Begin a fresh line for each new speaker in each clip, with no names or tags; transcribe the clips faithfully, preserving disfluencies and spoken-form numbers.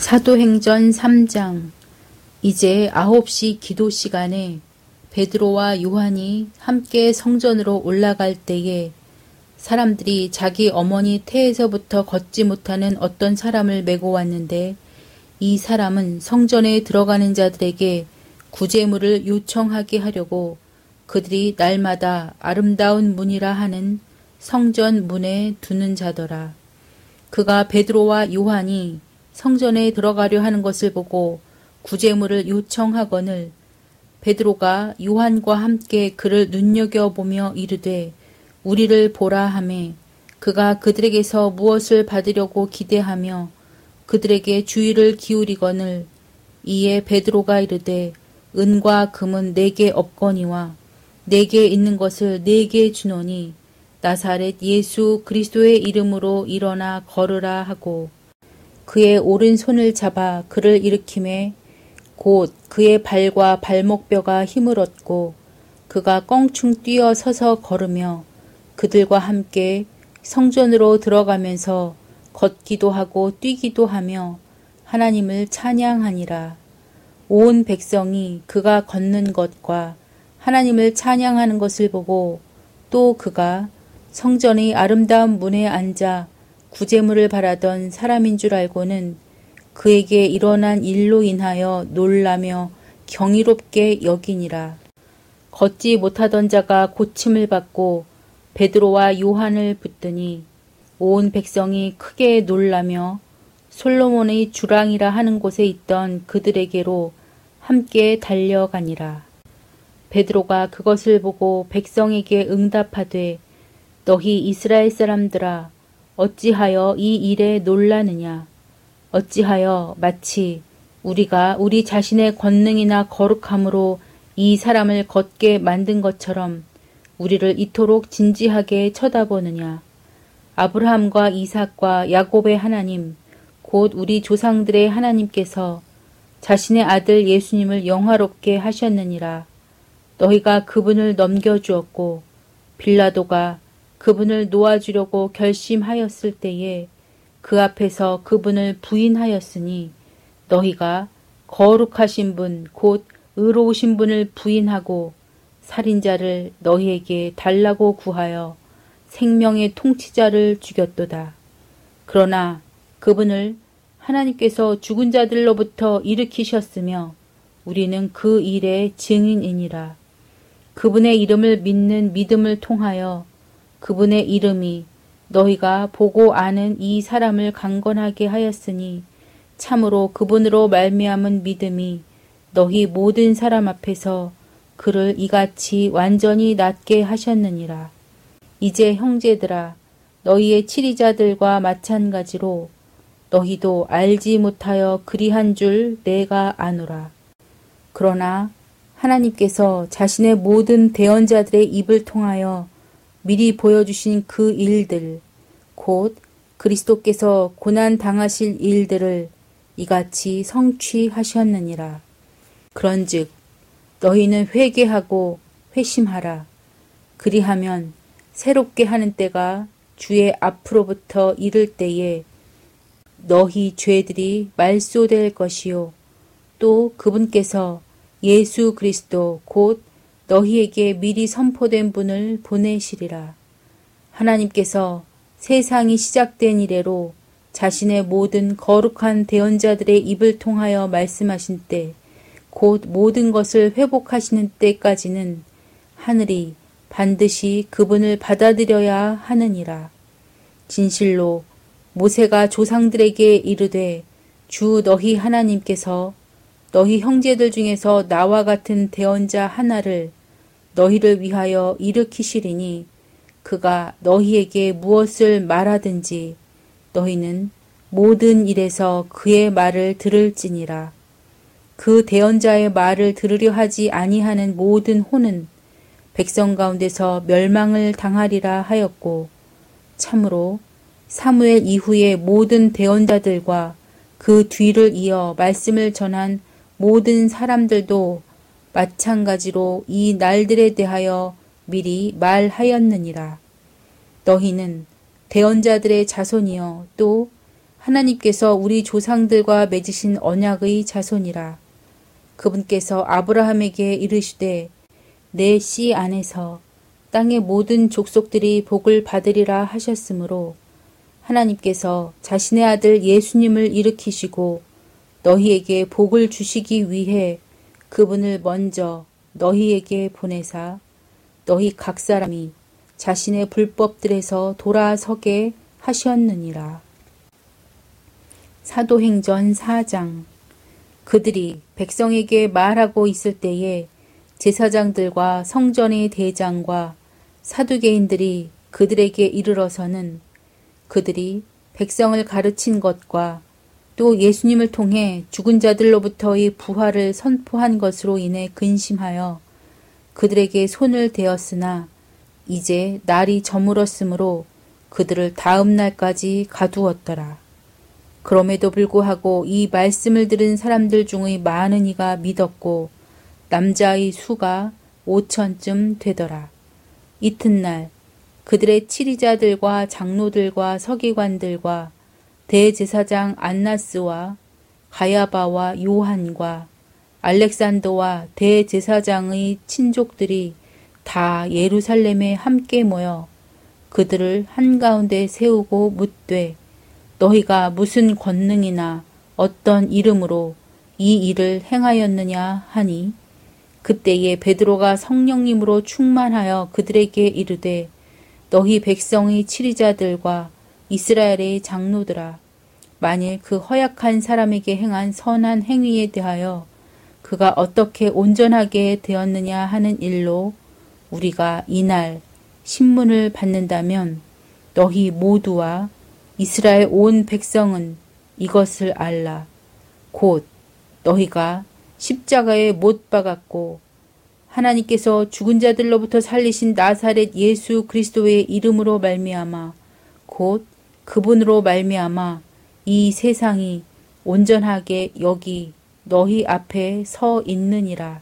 사도행전 삼 장. 이제 아홉 시 기도 시간에 베드로와 요한이 함께 성전으로 올라갈 때에 사람들이 자기 어머니 태에서부터 걷지 못하는 어떤 사람을 메고 왔는데, 이 사람은 성전에 들어가는 자들에게 구제물을 요청하게 하려고 그들이 날마다 아름다운 문이라 하는 성전 문에 두는 자더라. 그가 베드로와 요한이 성전에 들어가려 하는 것을 보고 구제물을 요청하거늘 베드로가 요한과 함께 그를 눈여겨보며 이르되 우리를 보라 하매, 그가 그들에게서 무엇을 받으려고 기대하며 그들에게 주의를 기울이거늘 이에 베드로가 이르되 은과 금은 내게 없거니와 내게 있는 것을 내게 주노니 나사렛 예수 그리스도의 이름으로 일어나 걸으라 하고 그의 오른손을 잡아 그를 일으키매 곧 그의 발과 발목뼈가 힘을 얻고 그가 껑충 뛰어 서서 걸으며 그들과 함께 성전으로 들어가면서 걷기도 하고 뛰기도 하며 하나님을 찬양하니라. 온 백성이 그가 걷는 것과 하나님을 찬양하는 것을 보고 또 그가 성전의 아름다운 문에 앉아 구제물을 바라던 사람인 줄 알고는 그에게 일어난 일로 인하여 놀라며 경이롭게 여기니라. 걷지 못하던 자가 고침을 받고 베드로와 요한을 붙드니 온 백성이 크게 놀라며 솔로몬의 주랑이라 하는 곳에 있던 그들에게로 함께 달려가니라. 베드로가 그것을 보고 백성에게 응답하되 너희 이스라엘 사람들아, 어찌하여 이 일에 놀라느냐? 어찌하여 마치 우리가 우리 자신의 권능이나 거룩함으로 이 사람을 걷게 만든 것처럼 우리를 이토록 진지하게 쳐다보느냐? 아브라함과 이삭과 야곱의 하나님, 곧 우리 조상들의 하나님께서 자신의 아들 예수님을 영화롭게 하셨느니라. 너희가 그분을 넘겨주었고 빌라도가 그분을 놓아주려고 결심하였을 때에 그 앞에서 그분을 부인하였으니 너희가 거룩하신 분, 곧 의로우신 분을 부인하고 살인자를 너희에게 달라고 구하여 생명의 통치자를 죽였도다. 그러나 그분을 하나님께서 죽은 자들로부터 일으키셨으며 우리는 그 일의 증인이니라. 그분의 이름을 믿는 믿음을 통하여 그분의 이름이 너희가 보고 아는 이 사람을 강건하게 하였으니 참으로 그분으로 말미암은 믿음이 너희 모든 사람 앞에서 그를 이같이 완전히 낫게 하셨느니라. 이제 형제들아, 너희의 치리자들과 마찬가지로 너희도 알지 못하여 그리한 줄 내가 아노라. 그러나 하나님께서 자신의 모든 대언자들의 입을 통하여 미리 보여주신 그 일들, 곧 그리스도께서 고난 당하실 일들을 이같이 성취하셨느니라. 그런즉 너희는 회개하고 회심하라. 그리하면 새롭게 하는 때가 주의 앞으로부터 이를 때에 너희 죄들이 말소될 것이요 또 그분께서 예수 그리스도 곧 너희에게 미리 선포된 분을 보내시리라. 하나님께서 세상이 시작된 이래로 자신의 모든 거룩한 대언자들의 입을 통하여 말씀하신 때, 곧 모든 것을 회복하시는 때까지는 하늘이 반드시 그분을 받아들여야 하느니라. 진실로 모세가 조상들에게 이르되 주 너희 하나님께서 너희 형제들 중에서 나와 같은 대언자 하나를 너희를 위하여 일으키시리니 그가 너희에게 무엇을 말하든지 너희는 모든 일에서 그의 말을 들을지니라. 그 대언자의 말을 들으려 하지 아니하는 모든 혼은 백성 가운데서 멸망을 당하리라 하였고, 참으로 사무엘 이후의 모든 대언자들과 그 뒤를 이어 말씀을 전한 모든 사람들도 마찬가지로 이 날들에 대하여 미리 말하였느니라. 너희는 대언자들의 자손이여 또 하나님께서 우리 조상들과 맺으신 언약의 자손이라. 그분께서 아브라함에게 이르시되 내 씨 안에서 땅의 모든 족속들이 복을 받으리라 하셨으므로 하나님께서 자신의 아들 예수님을 일으키시고 너희에게 복을 주시기 위해 그분을 먼저 너희에게 보내사 너희 각 사람이 자신의 불법들에서 돌아서게 하셨느니라. 사도행전 사 장. 그들이 백성에게 말하고 있을 때에 제사장들과 성전의 대장과 사두개인들이 그들에게 이르러서는 그들이 백성을 가르친 것과 또 예수님을 통해 죽은 자들로부터의 부활을 선포한 것으로 인해 근심하여 그들에게 손을 대었으나 이제 날이 저물었으므로 그들을 다음 날까지 가두었더라. 그럼에도 불구하고 이 말씀을 들은 사람들 중의 많은 이가 믿었고 남자의 수가 오천쯤 되더라. 이튿날 그들의 치리자들과 장로들과 서기관들과 대제사장 안나스와 가야바와 요한과 알렉산더와 대제사장의 친족들이 다 예루살렘에 함께 모여 그들을 한가운데 세우고 묻되 너희가 무슨 권능이나 어떤 이름으로 이 일을 행하였느냐 하니 그때에 베드로가 성령님으로 충만하여 그들에게 이르되 너희 백성의 치리자들과 이스라엘의 장로들아 만일 그 허약한 사람에게 행한 선한 행위에 대하여 그가 어떻게 온전하게 되었느냐 하는 일로 우리가 이날 신문을 받는다면 너희 모두와 이스라엘 온 백성은 이것을 알라. 곧 너희가 십자가에 못 박았고 하나님께서 죽은 자들로부터 살리신 나사렛 예수 그리스도의 이름으로 말미암아 곧 그분으로 말미암아 이 세상이 온전하게 여기 너희 앞에 서 있느니라.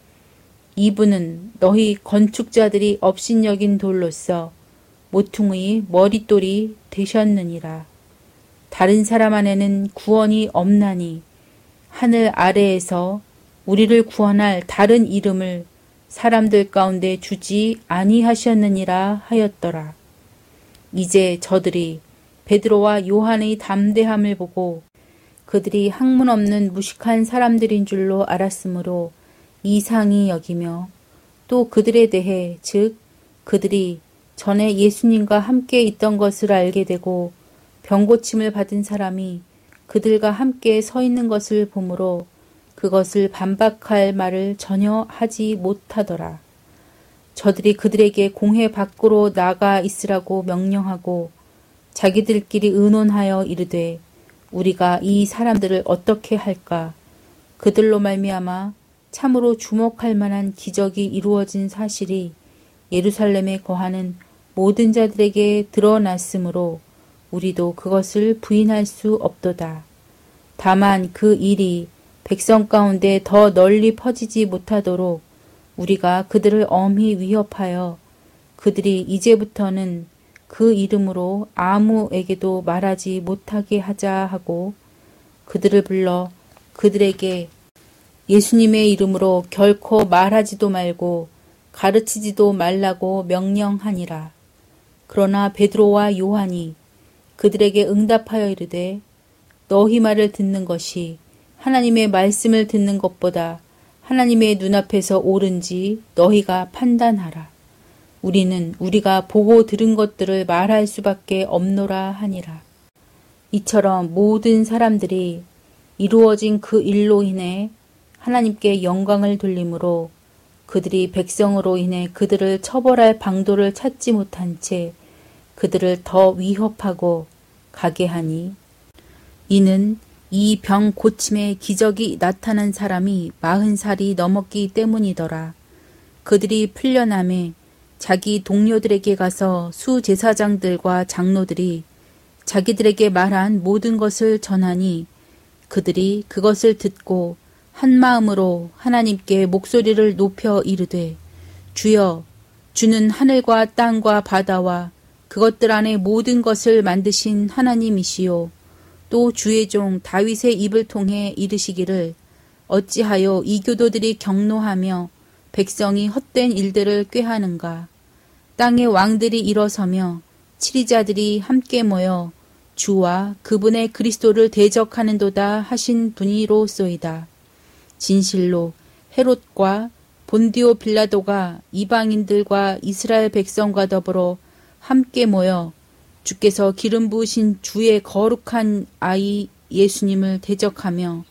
이분은 너희 건축자들이 업신여긴 돌로서 모퉁의 머릿돌이 되셨느니라. 다른 사람 안에는 구원이 없나니 하늘 아래에서 우리를 구원할 다른 이름을 사람들 가운데 주지 아니하셨느니라 하였더라. 이제 저들이 베드로와 요한의 담대함을 보고 그들이 학문 없는 무식한 사람들인 줄로 알았으므로 이상히 여기며 또 그들에 대해 즉 그들이 전에 예수님과 함께 있던 것을 알게 되고 병고침을 받은 사람이 그들과 함께 서 있는 것을 보므로 그것을 반박할 말을 전혀 하지 못하더라. 저들이 그들에게 공회 밖으로 나가 있으라고 명령하고 자기들끼리 의논하여 이르되 우리가 이 사람들을 어떻게 할까? 그들로 말미암아 참으로 주목할 만한 기적이 이루어진 사실이 예루살렘에 거하는 모든 자들에게 드러났으므로 우리도 그것을 부인할 수 없도다. 다만 그 일이 백성 가운데 더 널리 퍼지지 못하도록 우리가 그들을 엄히 위협하여 그들이 이제부터는 그 이름으로 아무에게도 말하지 못하게 하자 하고 그들을 불러 그들에게 예수님의 이름으로 결코 말하지도 말고 가르치지도 말라고 명령하니라. 그러나 베드로와 요한이 그들에게 응답하여 이르되 너희 말을 듣는 것이 하나님의 말씀을 듣는 것보다 하나님의 눈앞에서 옳은지 너희가 판단하라. 우리는 우리가 보고 들은 것들을 말할 수밖에 없노라 하니라. 이처럼 모든 사람들이 이루어진 그 일로 인해 하나님께 영광을 돌림으로 그들이 백성으로 인해 그들을 처벌할 방도를 찾지 못한 채 그들을 더 위협하고 가게 하니 이는 이 병 고침의 기적이 나타난 사람이 마흔 살이 넘었기 때문이더라. 그들이 풀려남에 자기 동료들에게 가서 수제사장들과 장로들이 자기들에게 말한 모든 것을 전하니 그들이 그것을 듣고 한 마음으로 하나님께 목소리를 높여 이르되 주여 주는 하늘과 땅과 바다와 그것들 안에 모든 것을 만드신 하나님이시요 또 주의 종 다윗의 입을 통해 이르시기를 어찌하여 이 교도들이 경노하며 백성이 헛된 일들을 꾀하는가. 땅의 왕들이 일어서며 치리자들이 함께 모여 주와 그분의 그리스도를 대적하는도다 하신 분이로소이다. 진실로 헤롯과 본디오 빌라도가 이방인들과 이스라엘 백성과 더불어 함께 모여 주께서 기름 부으신 주의 거룩한 아이 예수님을 대적하며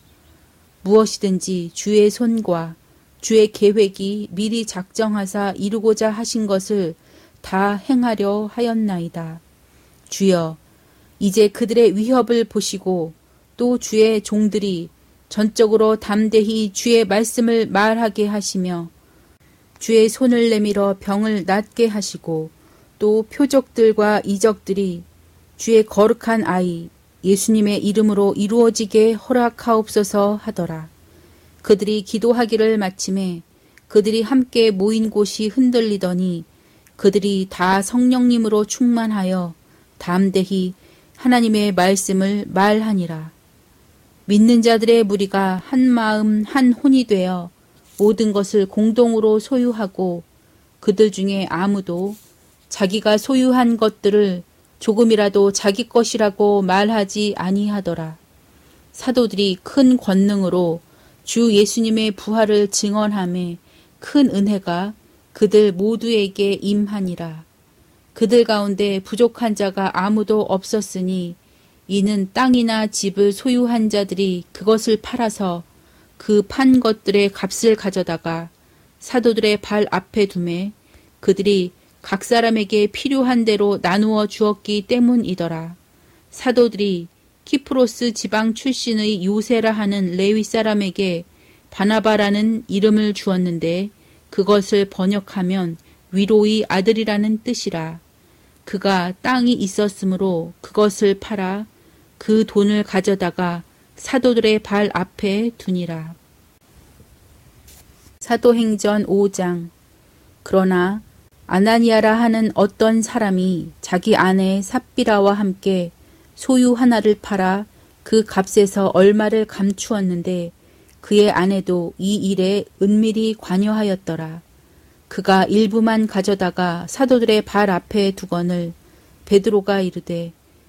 무엇이든지 주의 손과 주의 계획이 미리 작정하사 이루고자 하신 것을 다 행하려 하였나이다. 주여, 이제 그들의 위협을 보시고 또 주의 종들이 전적으로 담대히 주의 말씀을 말하게 하시며 주의 손을 내밀어 병을 낫게 하시고 또 표적들과 이적들이 주의 거룩한 아이 예수님의 이름으로 이루어지게 허락하옵소서 하더라. 그들이 기도하기를 마침에 그들이 함께 모인 곳이 흔들리더니 그들이 다 성령님으로 충만하여 담대히 하나님의 말씀을 말하니라. 믿는 자들의 무리가 한 마음 한 혼이 되어 모든 것을 공동으로 소유하고 그들 중에 아무도 자기가 소유한 것들을 조금이라도 자기 것이라고 말하지 아니하더라. 사도들이 큰 권능으로 주 예수님의 부활을 증언하며 큰 은혜가 그들 모두에게 임하니라. 그들 가운데 부족한 자가 아무도 없었으니 이는 땅이나 집을 소유한 자들이 그것을 팔아서 그 판 것들의 값을 가져다가 사도들의 발 앞에 두매 그들이 각 사람에게 필요한 대로 나누어 주었기 때문이더라. 사도들이 키프로스 지방 출신의 요세라 하는 레위 사람에게 바나바라는 이름을 주었는데 그것을 번역하면 위로의 아들이라는 뜻이라. 그가 땅이 있었으므로 그것을 팔아 그 돈을 가져다가 사도들의 발 앞에 두니라. 사도행전 오 장. 그러나 아나니아라 하는 어떤 사람이 자기 아내 삽비라와 함께 소유 하나를 팔아 그 값에서 얼마를 감추었는데 그의 아내도 이 일에 은밀히 관여하였더라. 그가 일부만 가져다가 사도들의 발 앞에 두거늘 베드로가 이르되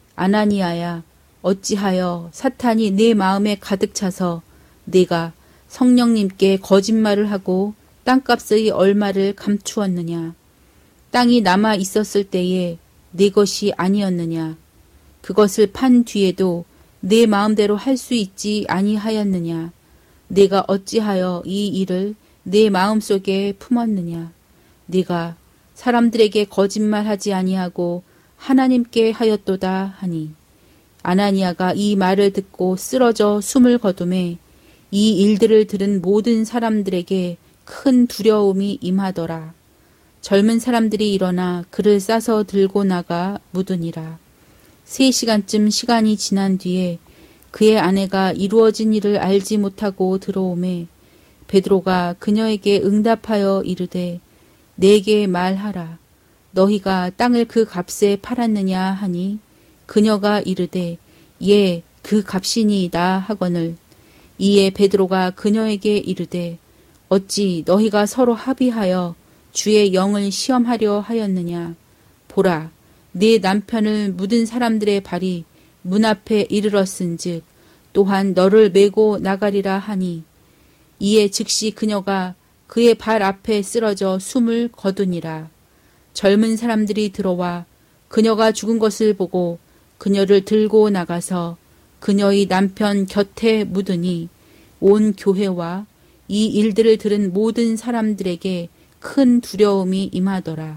아나니아야 어찌하여 사탄이 네 마음에 가득 차서 네가 성령님께 거짓말을 하고 땅값의 얼마를 감추었느냐. 땅이 남아 있었을 때에 네 것이 아니었느냐. 그것을 판 뒤에도 네 마음대로 할 수 있지 아니하였느냐. 네가 어찌하여 이 일을 네 마음속에 품었느냐. 네가 사람들에게 거짓말하지 아니하고 하나님께 하였도다 하니 아나니아가 이 말을 듣고 쓰러져 숨을 거두매 이 일들을 들은 모든 사람들에게 큰 두려움이 임하더라. 젊은 사람들이 일어나 그를 싸서 들고 나가 묻으니라. 세 시간쯤 시간이 지난 뒤에 그의 아내가 이루어진 일을 알지 못하고 들어오매 베드로가 그녀에게 응답하여 이르되 내게 말하라. 너희가 땅을 그 값에 팔았느냐 하니 그녀가 이르되 예, 그 값이니이다 하거늘 이에 베드로가 그녀에게 이르되 어찌 너희가 서로 합의하여 주의 영을 시험하려 하였느냐. 보라, 네 남편을 묻은 사람들의 발이 문 앞에 이르렀은즉 또한 너를 메고 나가리라 하니 이에 즉시 그녀가 그의 발 앞에 쓰러져 숨을 거두니라. 젊은 사람들이 들어와 그녀가 죽은 것을 보고 그녀를 들고 나가서 그녀의 남편 곁에 묻으니 온 교회와 이 일들을 들은 모든 사람들에게 큰 두려움이 임하더라.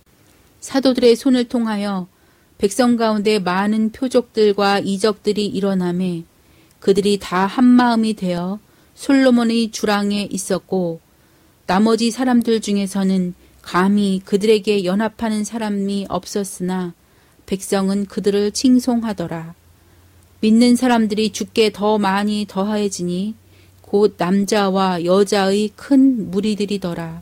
사도들의 손을 통하여 백성 가운데 많은 표적들과 이적들이 일어나매 그들이 다 한마음이 되어 솔로몬의 주랑에 있었고 나머지 사람들 중에서는 감히 그들에게 연합하는 사람이 없었으나 백성은 그들을 칭송하더라. 믿는 사람들이 주께 더 많이 더하여지니 곧 남자와 여자의 큰 무리들이더라.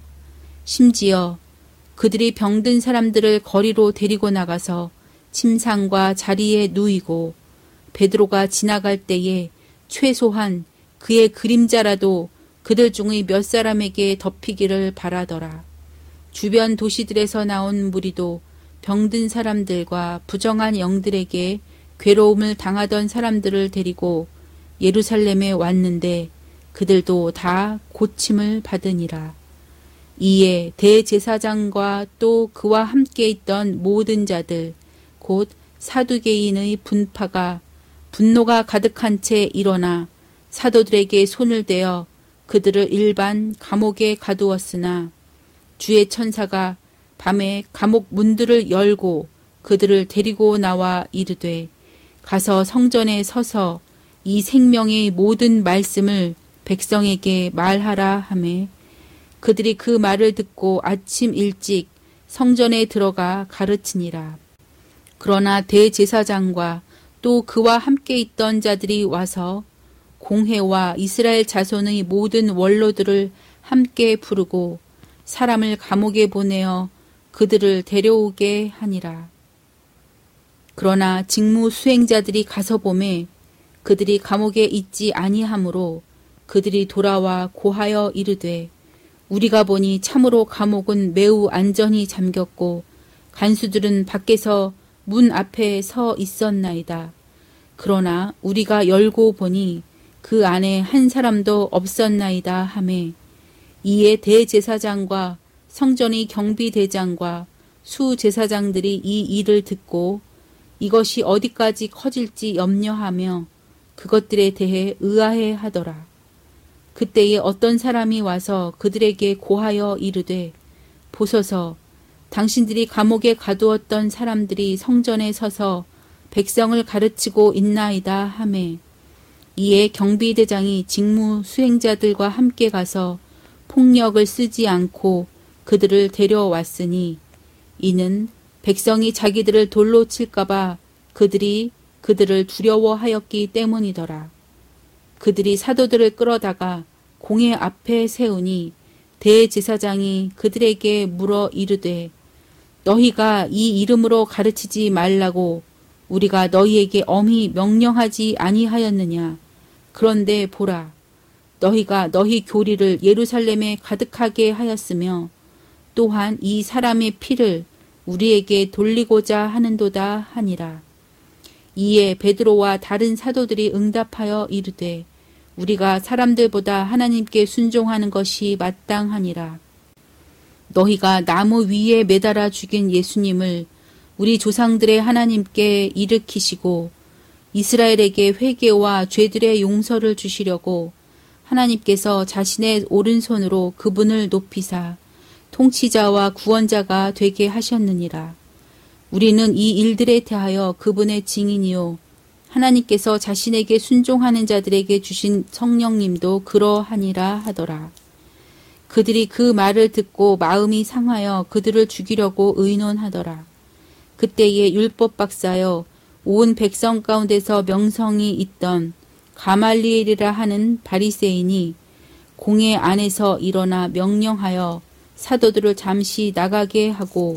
심지어 그들이 병든 사람들을 거리로 데리고 나가서 침상과 자리에 누이고 베드로가 지나갈 때에 최소한 그의 그림자라도 그들 중의 몇 사람에게 덮이기를 바라더라. 주변 도시들에서 나온 무리도 병든 사람들과 부정한 영들에게 괴로움을 당하던 사람들을 데리고 예루살렘에 왔는데 그들도 다 고침을 받으니라. 이에 대제사장과 또 그와 함께 있던 모든 자들 곧 사두개인의 분파가 분노가 가득한 채 일어나 사도들에게 손을 대어 그들을 일반 감옥에 가두었으나 주의 천사가 밤에 감옥 문들을 열고 그들을 데리고 나와 이르되 가서 성전에 서서 이 생명의 모든 말씀을 백성에게 말하라 하매 그들이 그 말을 듣고 아침 일찍 성전에 들어가 가르치니라. 그러나 대제사장과 또 그와 함께 있던 자들이 와서 공회와 이스라엘 자손의 모든 원로들을 함께 부르고 사람을 감옥에 보내어 그들을 데려오게 하니라. 그러나 직무 수행자들이 가서 보매 그들이 감옥에 있지 아니하므로 그들이 돌아와 고하여 이르되 우리가 보니 참으로 감옥은 매우 안전히 잠겼고 간수들은 밖에서 문 앞에 서 있었나이다. 그러나 우리가 열고 보니 그 안에 한 사람도 없었나이다 하매 이에 대제사장과 성전의 경비대장과 수제사장들이 이 일을 듣고 이것이 어디까지 커질지 염려하며 그것들에 대해 의아해 하더라. 그때에 어떤 사람이 와서 그들에게 고하여 이르되 보소서 당신들이 감옥에 가두었던 사람들이 성전에 서서 백성을 가르치고 있나이다 하매 이에 경비대장이 직무 수행자들과 함께 가서 폭력을 쓰지 않고 그들을 데려왔으니 이는 백성이 자기들을 돌로 칠까봐 그들이 그들을 두려워하였기 때문이더라. 그들이 사도들을 끌어다가 공회 앞에 세우니 대제사장이 그들에게 물어 이르되 너희가 이 이름으로 가르치지 말라고 우리가 너희에게 엄히 명령하지 아니하였느냐. 그런데 보라 너희가 너희 교리를 예루살렘에 가득하게 하였으며 또한 이 사람의 피를 우리에게 돌리고자 하는도다 하니라. 이에 베드로와 다른 사도들이 응답하여 이르되 우리가 사람들보다 하나님께 순종하는 것이 마땅하니라. 너희가 나무 위에 매달아 죽인 예수님을 우리 조상들의 하나님께 일으키시고 이스라엘에게 회개와 죄들의 용서를 주시려고 하나님께서 자신의 오른손으로 그분을 높이사 통치자와 구원자가 되게 하셨느니라. 우리는 이 일들에 대하여 그분의 증인이요 하나님께서 자신에게 순종하는 자들에게 주신 성령님도 그러하니라 하더라. 그들이 그 말을 듣고 마음이 상하여 그들을 죽이려고 의논하더라. 그때에 율법 박사여 온 백성 가운데서 명성이 있던 가말리엘이라 하는 바리새인이 공회 안에서 일어나 명령하여 사도들을 잠시 나가게 하고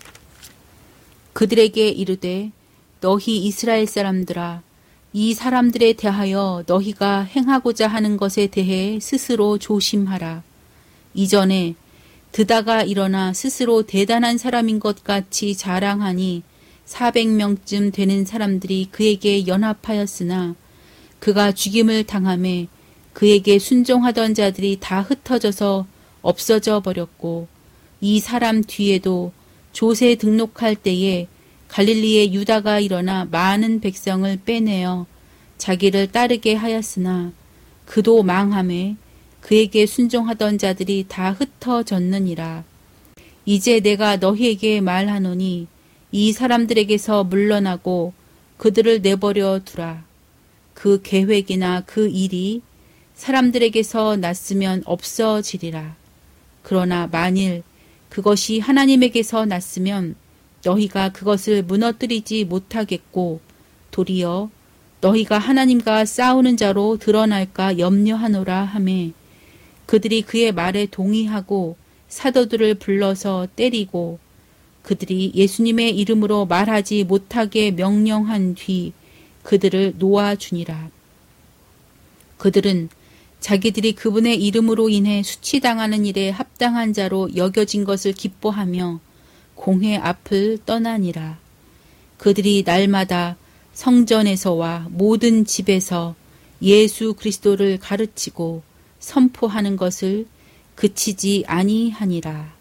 그들에게 이르되 너희 이스라엘 사람들아 이 사람들에 대하여 너희가 행하고자 하는 것에 대해 스스로 조심하라. 이전에 드다가 일어나 스스로 대단한 사람인 것 같이 자랑하니 사백 명쯤 되는 사람들이 그에게 연합하였으나 그가 죽임을 당하매 그에게 순종하던 자들이 다 흩어져서 없어져 버렸고 이 사람 뒤에도 조세 등록할 때에 갈릴리의 유다가 일어나 많은 백성을 빼내어 자기를 따르게 하였으나 그도 망하매 그에게 순종하던 자들이 다 흩어졌느니라. 이제 내가 너희에게 말하노니 이 사람들에게서 물러나고 그들을 내버려 두라. 그 계획이나 그 일이 사람들에게서 났으면 없어지리라. 그러나 만일 그것이 하나님에게서 났으면 너희가 그것을 무너뜨리지 못하겠고 도리어 너희가 하나님과 싸우는 자로 드러날까 염려하노라 하매 그들이 그의 말에 동의하고 사도들을 불러서 때리고 그들이 예수님의 이름으로 말하지 못하게 명령한 뒤 그들을 놓아주니라. 그들은 자기들이 그분의 이름으로 인해 수치당하는 일에 합당한 자로 여겨진 것을 기뻐하며 공회 앞을 떠나니라. 그들이 날마다 성전에서와 모든 집에서 예수 그리스도를 가르치고 선포하는 것을 그치지 아니하니라.